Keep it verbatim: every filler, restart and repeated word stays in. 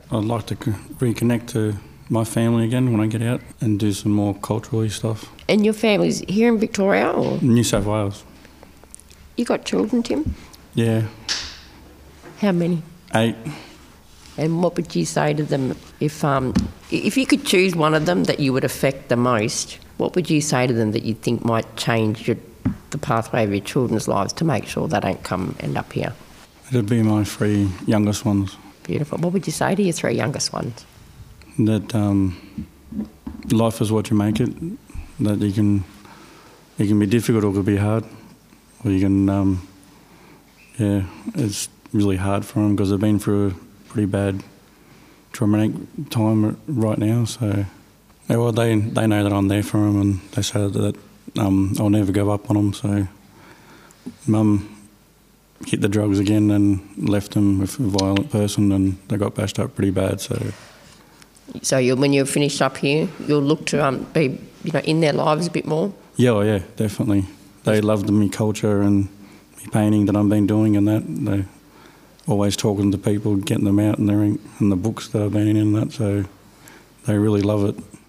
I'd like to c- reconnect to my family again when I get out and do some more culturally stuff. And your family's here in Victoria, or New South Wales. you got children, Tim? Yeah, How many? eight. And what would you say to them if um, if you could choose one of them that you would affect the most? What would you say to them that you think might change your, the pathway of your children's lives to make sure they don't come end up here? It'd be my three youngest ones. Beautiful. What would you say to your three youngest ones? That um, life is what you make it. That you can, it can be difficult or it can be hard, or you can, um, yeah, it's really hard for them because they've been through a pretty bad, traumatic time right now. So, yeah, well, they they know that I'm there for them, and they say that um, I'll never give up on them. So, Mum hit the drugs again and left them with a violent person, and they got bashed up pretty bad. So. So you, when you're finished up here, you'll look to um, be, you know, in their lives a bit more? Yeah, oh yeah, definitely. They loved my culture and my painting that I've been doing and that. They always talking to people, getting them out in their and the books that I've been in and that, so they really love it.